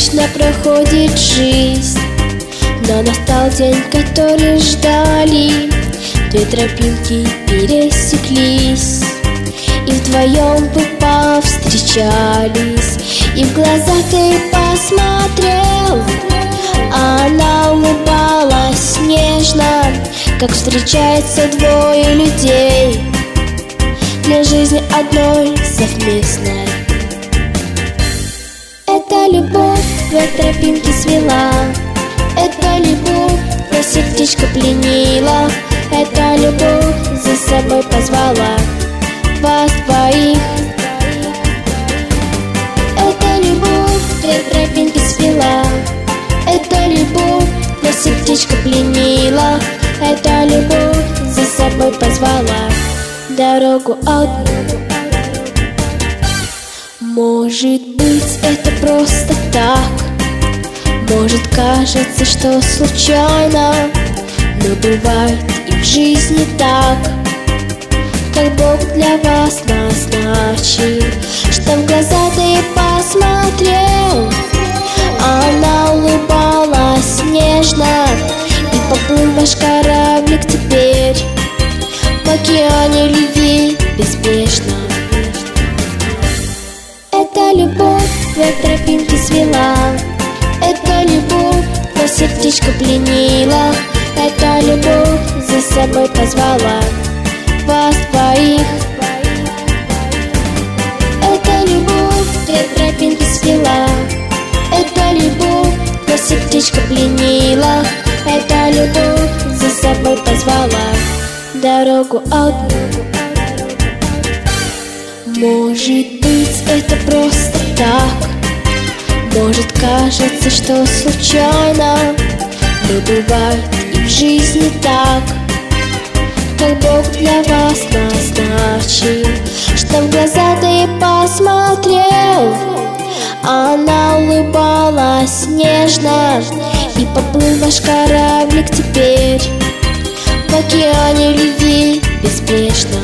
Вечно проходит жизнь, но настал день, который ждали. Две тропинки пересеклись, и вдвоем вы повстречались. И в глаза ты посмотрел, а она улыбалась нежно, как встречаются двое людей для жизни одной совместной. Эта любовь две тропинки свела, эта любовь твое сердечко пленила, эта любовь за собой позвала вас двоих. Эта любовь две тропинки свела, эта любовь твое сердечко пленила, эта любовь за собой позвала дорогу одну. Может быть, это просто так, может, кажется, что случайно, но бывает и в жизни так, как Бог для вас назначил. Что в глаза ты посмотрел, а она улыбалась нежно, и поплыл ваш кораблик теперь в океане любви безбрежно. Эта любовь две тропинки свела, эта любовь твое сердечко пленила, эта любовь за собой позвала вас двоих. Эта любовь две тропинки свела, эта любовь твое сердечко пленила, эта любовь за собой позвала дорогу одну. Может быть, это просто так, может, кажется, что случайно, но бывает и в жизни так, как Бог для вас назначил. Что в глаза ты посмотрел, а она улыбалась нежно, и поплыл ваш кораблик теперь в океане любви безбрежно.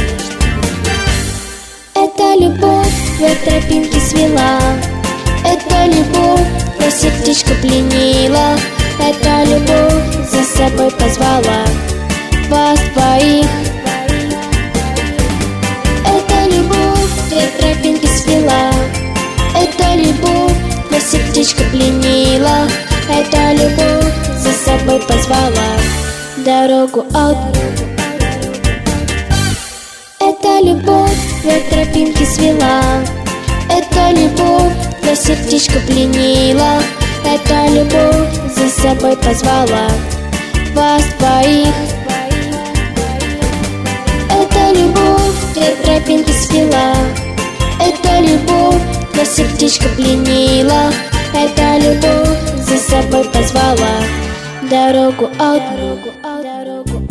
Эта любовь две тропинки свела, эта любовь твое сердечко пленила, эта любовь за собой позвала вас двоих. Эта любовь две тропинки свела, эта любовь твое сердечко пленила, эта любовь за собой позвала дорогу одну. Эта любовь две тропинки свела, эта любовь твое сердечко пленила, эта любовь за собой позвала вас двоих. Эта любовь две тропинки свела, эта любовь твое сердечко пленила, эта любовь за собой позвала дорогу одну.